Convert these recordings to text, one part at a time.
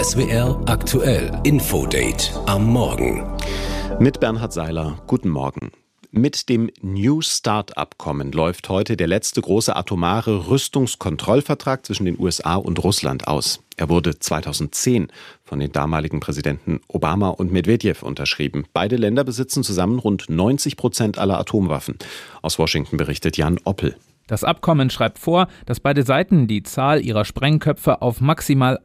SWR aktuell Infodate am Morgen. Mit Bernhard Seiler, guten Morgen. Mit dem New Start-Abkommen läuft heute der letzte große atomare Rüstungskontrollvertrag zwischen den USA und Russland aus. Er wurde 2010 von den damaligen Präsidenten Obama und Medwedew unterschrieben. Beide Länder besitzen zusammen rund 90% aller Atomwaffen. Aus Washington berichtet Jan Oppel. Das Abkommen schreibt vor, dass beide Seiten die Zahl ihrer Sprengköpfe auf maximal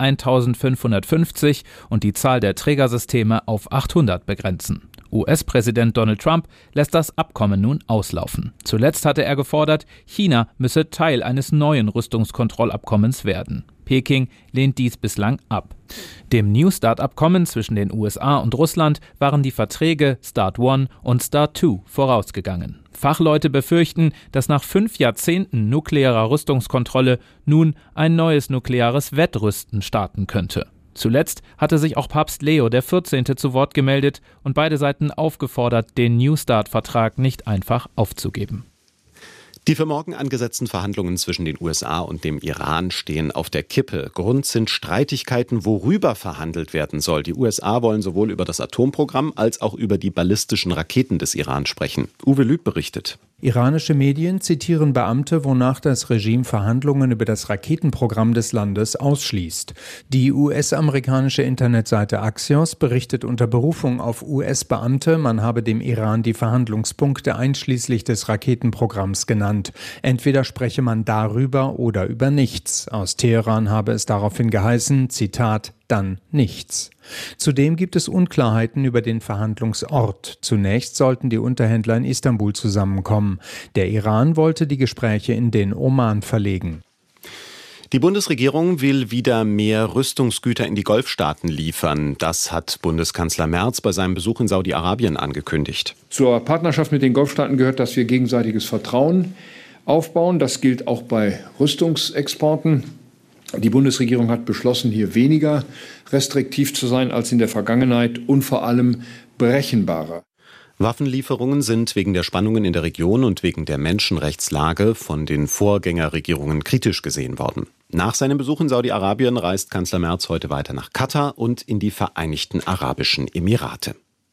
1550 und die Zahl der Trägersysteme auf 800 begrenzen. US-Präsident Donald Trump lässt das Abkommen nun auslaufen. Zuletzt hatte er gefordert, China müsse Teil eines neuen Rüstungskontrollabkommens werden. Peking lehnt dies bislang ab. Dem New Start-Abkommen zwischen den USA und Russland waren die Verträge Start 1 und Start 2 vorausgegangen. Fachleute befürchten, dass nach 5 Jahrzehnten nuklearer Rüstungskontrolle nun ein neues nukleares Wettrüsten starten könnte. Zuletzt hatte sich auch Papst Leo XIV. Zu Wort gemeldet und beide Seiten aufgefordert, den New Start-Vertrag nicht einfach aufzugeben. Die für morgen angesetzten Verhandlungen zwischen den USA und dem Iran stehen auf der Kippe. Grund sind Streitigkeiten, worüber verhandelt werden soll. Die USA wollen sowohl über das Atomprogramm als auch über die ballistischen Raketen des Iran sprechen. Uwe Lüth berichtet. Iranische Medien zitieren Beamte, wonach das Regime Verhandlungen über das Raketenprogramm des Landes ausschließt. Die US-amerikanische Internetseite Axios berichtet unter Berufung auf US-Beamte, man habe dem Iran die Verhandlungspunkte einschließlich des Raketenprogramms genannt. Entweder spreche man darüber oder über nichts. Aus Teheran habe es daraufhin geheißen, Zitat, dann nichts. Zudem gibt es Unklarheiten über den Verhandlungsort. Zunächst sollten die Unterhändler in Istanbul zusammenkommen. Der Iran wollte die Gespräche in den Oman verlegen. Die Bundesregierung will wieder mehr Rüstungsgüter in die Golfstaaten liefern. Das hat Bundeskanzler Merz bei seinem Besuch in Saudi-Arabien angekündigt. Zur Partnerschaft mit den Golfstaaten gehört, dass wir gegenseitiges Vertrauen aufbauen. Das gilt auch bei Rüstungsexporten. Die Bundesregierung hat beschlossen, hier weniger restriktiv zu sein als in der Vergangenheit und vor allem berechenbarer. Waffenlieferungen sind wegen der Spannungen in der Region und wegen der Menschenrechtslage von den Vorgängerregierungen kritisch gesehen worden. Nach seinem Besuch in Saudi-Arabien reist Kanzler Merz heute weiter nach Katar und in die Vereinigten Arabischen Emirate.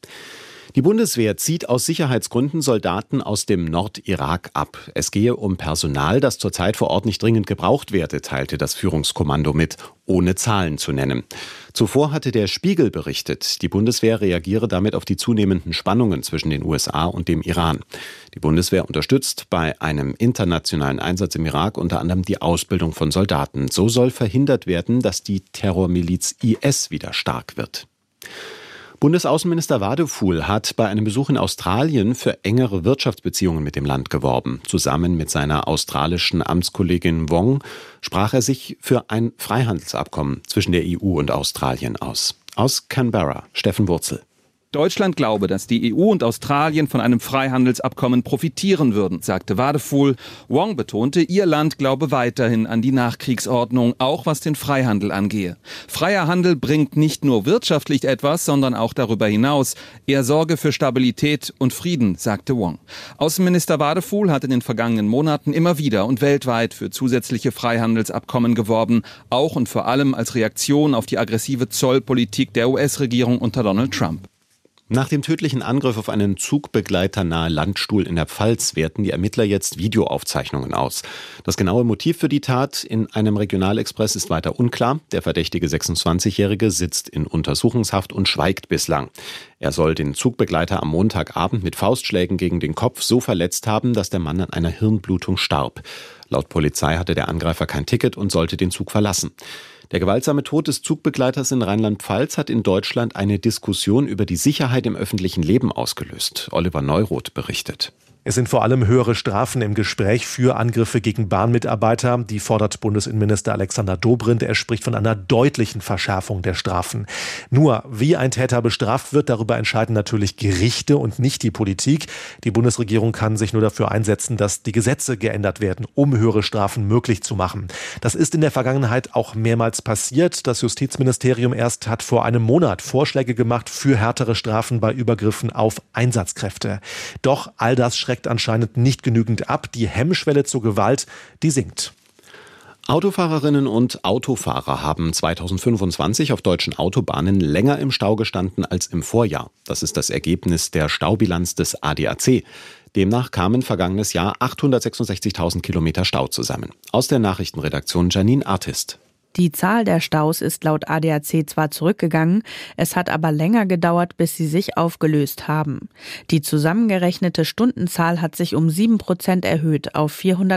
Die Bundeswehr zieht aus Sicherheitsgründen Soldaten aus dem Nordirak ab. Es gehe um Personal, das zurzeit vor Ort nicht dringend gebraucht werde, teilte das Führungskommando mit, ohne Zahlen zu nennen. Zuvor hatte der Spiegel berichtet, die Bundeswehr reagiere damit auf die zunehmenden Spannungen zwischen den USA und dem Iran. Die Bundeswehr unterstützt bei einem internationalen Einsatz im Irak unter anderem die Ausbildung von Soldaten. So soll verhindert werden, dass die Terrormiliz IS wieder stark wird. Bundesaußenminister Wadefuhl hat bei einem Besuch in Australien für engere Wirtschaftsbeziehungen mit dem Land geworben. Zusammen mit seiner australischen Amtskollegin Wong sprach er sich für ein Freihandelsabkommen zwischen der EU und Australien aus. Aus Canberra, Steffen Wurzel. Deutschland glaube, dass die EU und Australien von einem Freihandelsabkommen profitieren würden, sagte Wadefuhl. Wong betonte, ihr Land glaube weiterhin an die Nachkriegsordnung, auch was den Freihandel angehe. Freier Handel bringt nicht nur wirtschaftlich etwas, sondern auch darüber hinaus. Er sorge für Stabilität und Frieden, sagte Wong. Außenminister Wadefuhl hat in den vergangenen Monaten immer wieder und weltweit für zusätzliche Freihandelsabkommen geworben, auch und vor allem als Reaktion auf die aggressive Zollpolitik der US-Regierung unter Donald Trump. Nach dem tödlichen Angriff auf einen Zugbegleiter nahe Landstuhl in der Pfalz werten die Ermittler jetzt Videoaufzeichnungen aus. Das genaue Motiv für die Tat in einem Regionalexpress ist weiter unklar. Der verdächtige 26-Jährige sitzt in Untersuchungshaft und schweigt bislang. Er soll den Zugbegleiter am Montagabend mit Faustschlägen gegen den Kopf so verletzt haben, dass der Mann an einer Hirnblutung starb. Laut Polizei hatte der Angreifer kein Ticket und sollte den Zug verlassen. Der gewaltsame Tod des Zugbegleiters in Rheinland-Pfalz hat in Deutschland eine Diskussion über die Sicherheit im öffentlichen Leben ausgelöst. Oliver Neuroth berichtet. Es sind vor allem höhere Strafen im Gespräch für Angriffe gegen Bahnmitarbeiter. Die fordert Bundesinnenminister Alexander Dobrindt. Er spricht von einer deutlichen Verschärfung der Strafen. Nur, wie ein Täter bestraft wird, darüber entscheiden natürlich Gerichte und nicht die Politik. Die Bundesregierung kann sich nur dafür einsetzen, dass die Gesetze geändert werden, um höhere Strafen möglich zu machen. Das ist in der Vergangenheit auch mehrmals passiert. Das Justizministerium erst hat vor einem Monat Vorschläge gemacht für härtere Strafen bei Übergriffen auf Einsatzkräfte. Doch all das schreckt anscheinend nicht genügend ab. Die Hemmschwelle zur Gewalt, die sinkt. Autofahrerinnen und Autofahrer haben 2025 auf deutschen Autobahnen länger im Stau gestanden als im Vorjahr. Das ist das Ergebnis der Staubilanz des ADAC. Demnach kamen vergangenes Jahr 866.000 Kilometer Stau zusammen. Aus der Nachrichtenredaktion Janine Artist. Die Zahl der Staus ist laut ADAC zwar zurückgegangen, es hat aber länger gedauert, bis sie sich aufgelöst haben. Die zusammengerechnete Stundenzahl hat sich um 7% erhöht auf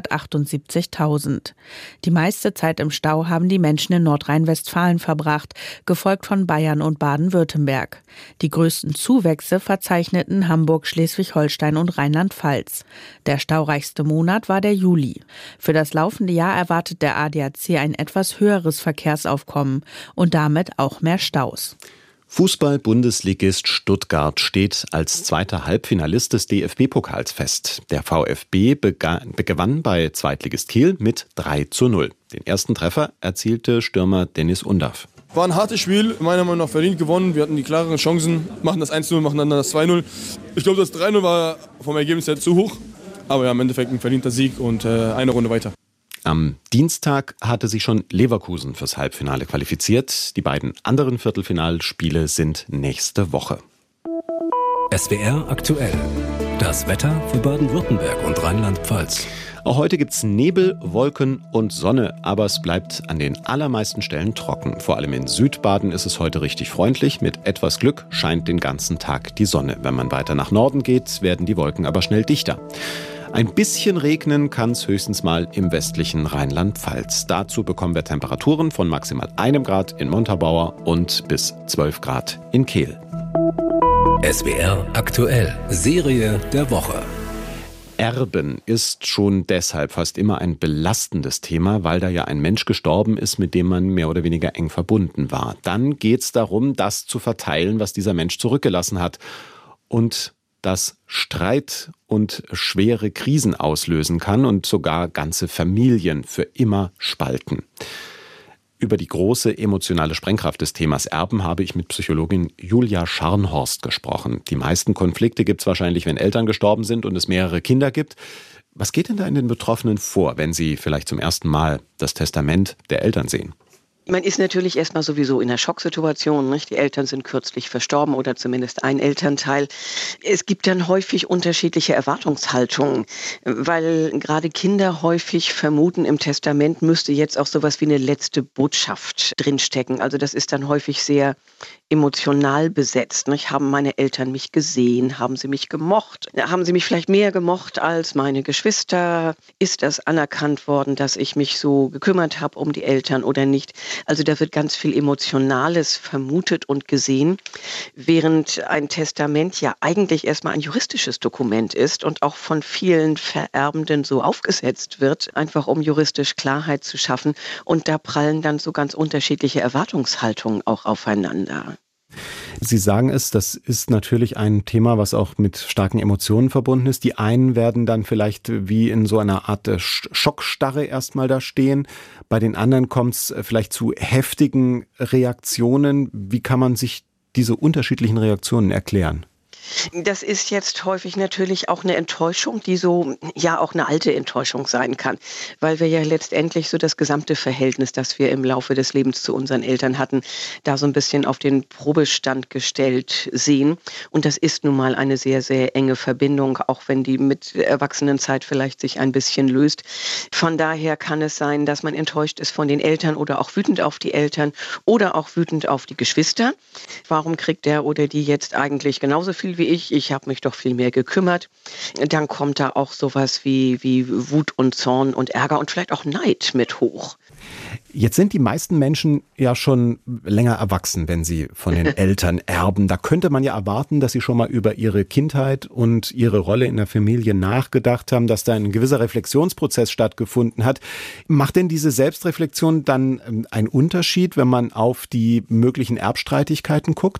478.000. Die meiste Zeit im Stau haben die Menschen in Nordrhein-Westfalen verbracht, gefolgt von Bayern und Baden-Württemberg. Die größten Zuwächse verzeichneten Hamburg, Schleswig-Holstein und Rheinland-Pfalz. Der staureichste Monat war der Juli. Für das laufende Jahr erwartet der ADAC ein etwas höheres Verkehrsaufkommen und damit auch mehr Staus. Fußball-Bundesligist Stuttgart steht als zweiter Halbfinalist des DFB-Pokals fest. Der VfB gewann bei Zweitligist Kiel mit 3:0. Den ersten Treffer erzielte Stürmer Dennis Undav. War ein hartes Spiel, meiner Meinung nach verdient gewonnen. Wir hatten die klareren Chancen, machen das 1:0, machen dann das 2:0. Ich glaube, das 3:0 war vom Ergebnis her zu hoch. Aber ja, im Endeffekt ein verdienter Sieg und eine Runde weiter. Am Dienstag hatte sich schon Leverkusen fürs Halbfinale qualifiziert. Die beiden anderen Viertelfinalspiele sind nächste Woche. SWR aktuell. Das Wetter für Baden-Württemberg und Rheinland-Pfalz. Auch heute gibt's Nebel, Wolken und Sonne, aber es bleibt an den allermeisten Stellen trocken. Vor allem in Südbaden ist es heute richtig freundlich. Mit etwas Glück scheint den ganzen Tag die Sonne. Wenn man weiter nach Norden geht, werden die Wolken aber schnell dichter. Ein bisschen regnen kann es höchstens mal im westlichen Rheinland-Pfalz. Dazu bekommen wir Temperaturen von maximal 1 Grad in Montabaur und bis 12 Grad in Kehl. SWR aktuell. Serie der Woche. Erben ist schon deshalb fast immer ein belastendes Thema, weil da ja ein Mensch gestorben ist, mit dem man mehr oder weniger eng verbunden war. Dann geht es darum, das zu verteilen, was dieser Mensch zurückgelassen hat. Und das Streit und schwere Krisen auslösen kann und sogar ganze Familien für immer spalten. Über die große emotionale Sprengkraft des Themas Erben habe ich mit Psychologin Julia Scharnhorst gesprochen. Die meisten Konflikte gibt es wahrscheinlich, wenn Eltern gestorben sind und es mehrere Kinder gibt. Was geht denn da in den Betroffenen vor, wenn sie vielleicht zum ersten Mal das Testament der Eltern sehen? Man ist natürlich erstmal sowieso in einer Schocksituation, nicht? Die Eltern sind kürzlich verstorben oder zumindest ein Elternteil. Es gibt dann häufig unterschiedliche Erwartungshaltungen, weil gerade Kinder häufig vermuten, im Testament müsste jetzt auch sowas wie eine letzte Botschaft drinstecken. Also das ist dann häufig sehr emotional besetzt. Nicht? Haben meine Eltern mich gesehen? Haben sie mich gemocht? Haben sie mich vielleicht mehr gemocht als meine Geschwister? Ist das anerkannt worden, dass ich mich so gekümmert habe um die Eltern oder nicht? Also da wird ganz viel Emotionales vermutet und gesehen, während ein Testament ja eigentlich erstmal ein juristisches Dokument ist und auch von vielen Vererbenden so aufgesetzt wird, einfach um juristisch Klarheit zu schaffen. Und da prallen dann so ganz unterschiedliche Erwartungshaltungen auch aufeinander. Sie sagen es, das ist natürlich ein Thema, was auch mit starken Emotionen verbunden ist. Die einen werden dann vielleicht wie in so einer Art Schockstarre erstmal da stehen. Bei den anderen kommt es vielleicht zu heftigen Reaktionen. Wie kann man sich diese unterschiedlichen Reaktionen erklären? Das ist jetzt häufig natürlich auch eine Enttäuschung, die so ja auch eine alte Enttäuschung sein kann, weil wir ja letztendlich so das gesamte Verhältnis, das wir im Laufe des Lebens zu unseren Eltern hatten, da so ein bisschen auf den Probestand gestellt sehen. Und das ist nun mal eine sehr, sehr enge Verbindung, auch wenn die mit Erwachsenenzeit vielleicht sich ein bisschen löst. Von daher kann es sein, dass man enttäuscht ist von den Eltern oder auch wütend auf die Eltern oder auch wütend auf die Geschwister. Warum kriegt der oder die jetzt eigentlich genauso viel wie ich? Ich habe mich doch viel mehr gekümmert. Dann kommt da auch sowas wie Wut und Zorn und Ärger und vielleicht auch Neid mit hoch. Jetzt sind die meisten Menschen ja schon länger erwachsen, wenn sie von den Eltern erben. Da könnte man ja erwarten, dass sie schon mal über ihre Kindheit und ihre Rolle in der Familie nachgedacht haben, dass da ein gewisser Reflexionsprozess stattgefunden hat. Macht denn diese Selbstreflexion dann einen Unterschied, wenn man auf die möglichen Erbstreitigkeiten guckt?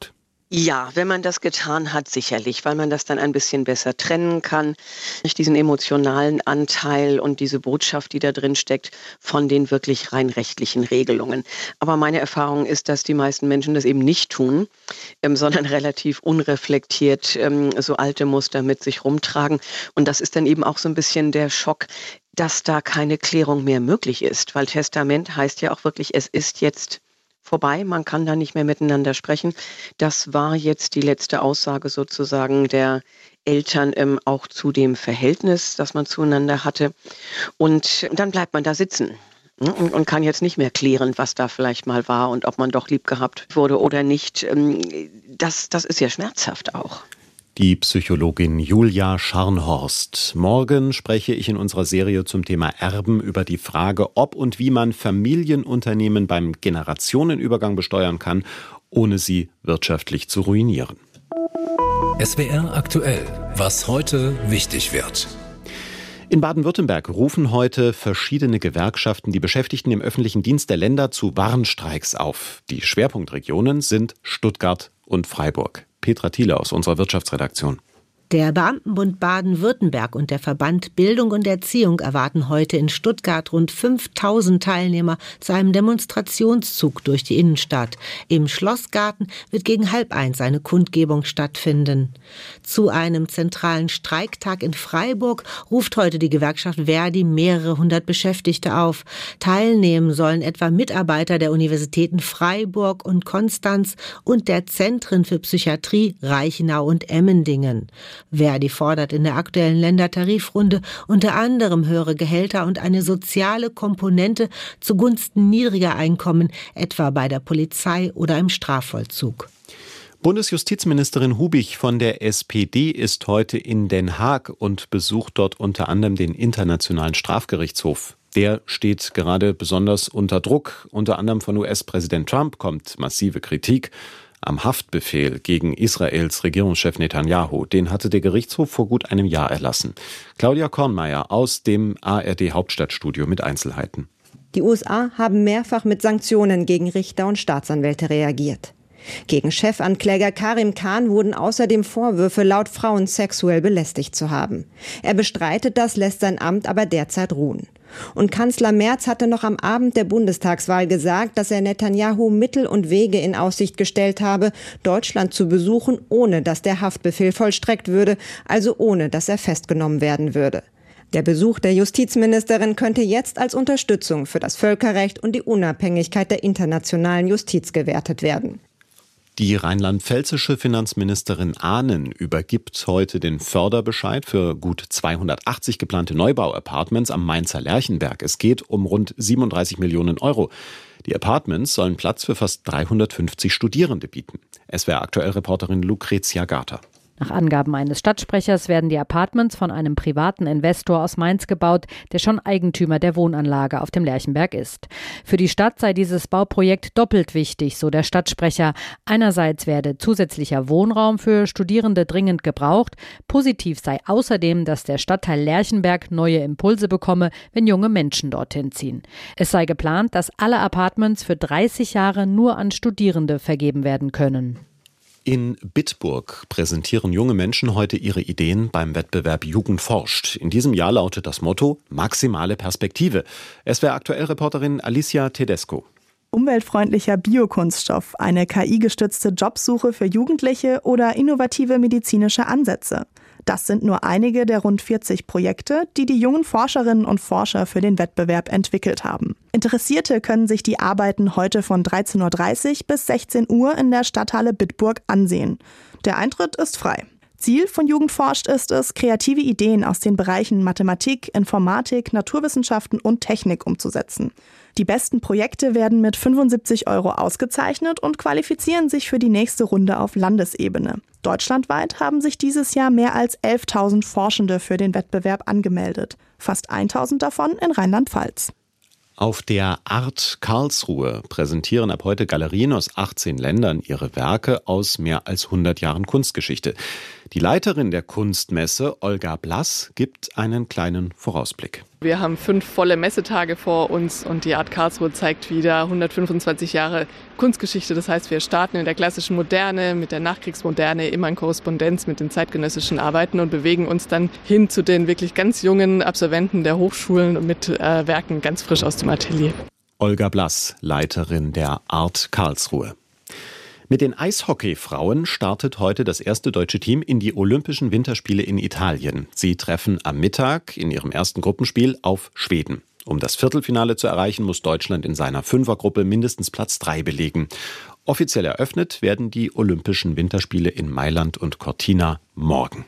Ja, wenn man das getan hat, sicherlich, weil man das dann ein bisschen besser trennen kann. Diesen emotionalen Anteil und diese Botschaft, die da drin steckt, von den wirklich rein rechtlichen Regelungen. Aber meine Erfahrung ist, dass die meisten Menschen das eben nicht tun, sondern relativ unreflektiert so alte Muster mit sich rumtragen. Und das ist dann eben auch so ein bisschen der Schock, dass da keine Klärung mehr möglich ist. Weil Testament heißt ja auch wirklich, es ist jetzt vorbei, man kann da nicht mehr miteinander sprechen. Das war jetzt die letzte Aussage sozusagen der Eltern auch zu dem Verhältnis, das man zueinander hatte. Und dann bleibt man da sitzen und kann jetzt nicht mehr klären, was da vielleicht mal war und ob man doch lieb gehabt wurde oder nicht. Das ist ja schmerzhaft auch. Die Psychologin Julia Scharnhorst. Morgen spreche ich in unserer Serie zum Thema Erben über die Frage, ob und wie man Familienunternehmen beim Generationenübergang besteuern kann, ohne sie wirtschaftlich zu ruinieren. SWR aktuell. Was heute wichtig wird. In Baden-Württemberg rufen heute verschiedene Gewerkschaften die Beschäftigten im öffentlichen Dienst der Länder zu Warnstreiks auf. Die Schwerpunktregionen sind Stuttgart und Freiburg. Petra Thiele aus unserer Wirtschaftsredaktion. Der Beamtenbund Baden-Württemberg und der Verband Bildung und Erziehung erwarten heute in Stuttgart rund 5.000 Teilnehmer zu einem Demonstrationszug durch die Innenstadt. Im Schlossgarten wird gegen 12:30 eine Kundgebung stattfinden. Zu einem zentralen Streiktag in Freiburg ruft heute die Gewerkschaft Verdi mehrere hundert Beschäftigte auf. Teilnehmen sollen etwa Mitarbeiter der Universitäten Freiburg und Konstanz und der Zentren für Psychiatrie Reichenau und Emmendingen. Verdi fordert in der aktuellen Ländertarifrunde unter anderem höhere Gehälter und eine soziale Komponente zugunsten niedriger Einkommen, etwa bei der Polizei oder im Strafvollzug. Bundesjustizministerin Hubich von der SPD ist heute in Den Haag und besucht dort unter anderem den Internationalen Strafgerichtshof. Der steht gerade besonders unter Druck. Unter anderem von US-Präsident Trump kommt massive Kritik am Haftbefehl gegen Israels Regierungschef Netanyahu. Den hatte der Gerichtshof vor gut einem Jahr erlassen. Claudia Kornmeier aus dem ARD-Hauptstadtstudio mit Einzelheiten. Die USA haben mehrfach mit Sanktionen gegen Richter und Staatsanwälte reagiert. Gegen Chefankläger Karim Khan wurden außerdem Vorwürfe, laut Frauen sexuell belästigt zu haben. Er bestreitet das, lässt sein Amt aber derzeit ruhen. Und Kanzler Merz hatte noch am Abend der Bundestagswahl gesagt, dass er Netanyahu Mittel und Wege in Aussicht gestellt habe, Deutschland zu besuchen, ohne dass der Haftbefehl vollstreckt würde, also ohne dass er festgenommen werden würde. Der Besuch der Justizministerin könnte jetzt als Unterstützung für das Völkerrecht und die Unabhängigkeit der internationalen Justiz gewertet werden. Die rheinland-pfälzische Finanzministerin Ahnen übergibt heute den Förderbescheid für gut 280 geplante Neubau-Apartments am Mainzer Lerchenberg. Es geht um rund 37 Millionen Euro. Die Apartments sollen Platz für fast 350 Studierende bieten. SWR-Aktuell-Reporterin Lucrezia Garter. Nach Angaben eines Stadtsprechers werden die Apartments von einem privaten Investor aus Mainz gebaut, der schon Eigentümer der Wohnanlage auf dem Lerchenberg ist. Für die Stadt sei dieses Bauprojekt doppelt wichtig, so der Stadtsprecher. Einerseits werde zusätzlicher Wohnraum für Studierende dringend gebraucht. Positiv sei außerdem, dass der Stadtteil Lerchenberg neue Impulse bekomme, wenn junge Menschen dorthin ziehen. Es sei geplant, dass alle Apartments für 30 Jahre nur an Studierende vergeben werden können. In Bitburg präsentieren junge Menschen heute ihre Ideen beim Wettbewerb Jugend forscht. In diesem Jahr lautet das Motto maximale Perspektive. SWR-Aktuell-Reporterin Alicia Tedesco. Umweltfreundlicher Biokunststoff, eine KI-gestützte Jobsuche für Jugendliche oder innovative medizinische Ansätze. Das sind nur einige der rund 40 Projekte, die die jungen Forscherinnen und Forscher für den Wettbewerb entwickelt haben. Interessierte können sich die Arbeiten heute von 13:30 Uhr bis 16 Uhr in der Stadthalle Bitburg ansehen. Der Eintritt ist frei. Ziel von Jugend forscht ist es, kreative Ideen aus den Bereichen Mathematik, Informatik, Naturwissenschaften und Technik umzusetzen. Die besten Projekte werden mit 75 € ausgezeichnet und qualifizieren sich für die nächste Runde auf Landesebene. Deutschlandweit haben sich dieses Jahr mehr als 11.000 Forschende für den Wettbewerb angemeldet. Fast 1.000 davon in Rheinland-Pfalz. Auf der Art Karlsruhe präsentieren ab heute Galerien aus 18 Ländern ihre Werke aus mehr als 100 Jahren Kunstgeschichte. Die Leiterin der Kunstmesse, Olga Blass, gibt einen kleinen Vorausblick. Wir haben 5 volle Messetage vor uns und die Art Karlsruhe zeigt wieder 125 Jahre Kunstgeschichte. Das heißt, wir starten in der klassischen Moderne, mit der Nachkriegsmoderne, immer in Korrespondenz mit den zeitgenössischen Arbeiten und bewegen uns dann hin zu den wirklich ganz jungen Absolventen der Hochschulen mit Werken ganz frisch aus dem Atelier. Olga Blass, Leiterin der Art Karlsruhe. Mit den Eishockeyfrauen startet heute das erste deutsche Team in die Olympischen Winterspiele in Italien. Sie treffen am Mittag in ihrem ersten Gruppenspiel auf Schweden. Um das Viertelfinale zu erreichen, muss Deutschland in seiner Fünfergruppe mindestens Platz 3 belegen. Offiziell eröffnet werden die Olympischen Winterspiele in Mailand und Cortina morgen.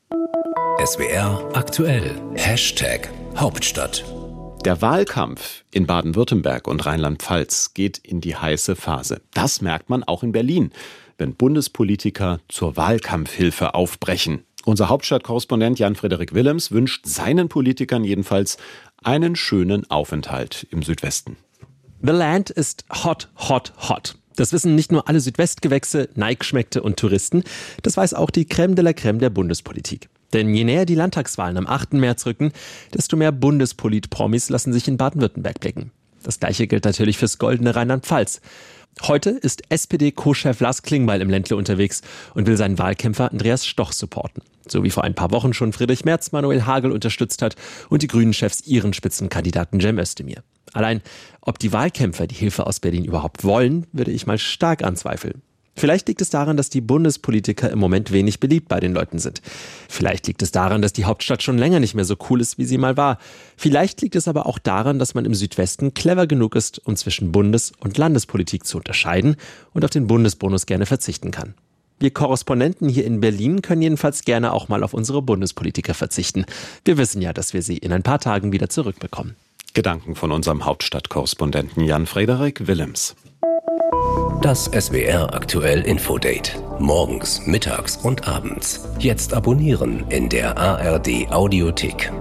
SWR aktuell. #Hauptstadt. Der Wahlkampf in Baden-Württemberg und Rheinland-Pfalz geht in die heiße Phase. Das merkt man auch in Berlin, wenn Bundespolitiker zur Wahlkampfhilfe aufbrechen. Unser Hauptstadtkorrespondent Jan-Frederik Willems wünscht seinen Politikern jedenfalls einen schönen Aufenthalt im Südwesten. The Land ist hot, hot, hot. Das wissen nicht nur alle Südwestgewächse, Neigeschmeckte und Touristen, das weiß auch die Crème de la Crème der Bundespolitik. Denn je näher die Landtagswahlen am 8. März rücken, desto mehr Bundespolit-Promis lassen sich in Baden-Württemberg blicken. Das Gleiche gilt natürlich fürs goldene Rheinland-Pfalz. Heute ist SPD-Co-Chef Lars Klingbeil im Ländle unterwegs und will seinen Wahlkämpfer Andreas Stoch supporten. So wie vor ein paar Wochen schon Friedrich Merz Manuel Hagel unterstützt hat und die Grünen-Chefs ihren Spitzenkandidaten Cem Özdemir. Allein, ob die Wahlkämpfer die Hilfe aus Berlin überhaupt wollen, würde ich mal stark anzweifeln. Vielleicht liegt es daran, dass die Bundespolitiker im Moment wenig beliebt bei den Leuten sind. Vielleicht liegt es daran, dass die Hauptstadt schon länger nicht mehr so cool ist, wie sie mal war. Vielleicht liegt es aber auch daran, dass man im Südwesten clever genug ist, um zwischen Bundes- und Landespolitik zu unterscheiden und auf den Bundesbonus gerne verzichten kann. Wir Korrespondenten hier in Berlin können jedenfalls gerne auch mal auf unsere Bundespolitiker verzichten. Wir wissen ja, dass wir sie in ein paar Tagen wieder zurückbekommen. Gedanken von unserem Hauptstadtkorrespondenten Jan-Frederik Willems. Das SWR aktuell Infodate. Morgens, mittags und abends. Jetzt abonnieren in der ARD Audiothek.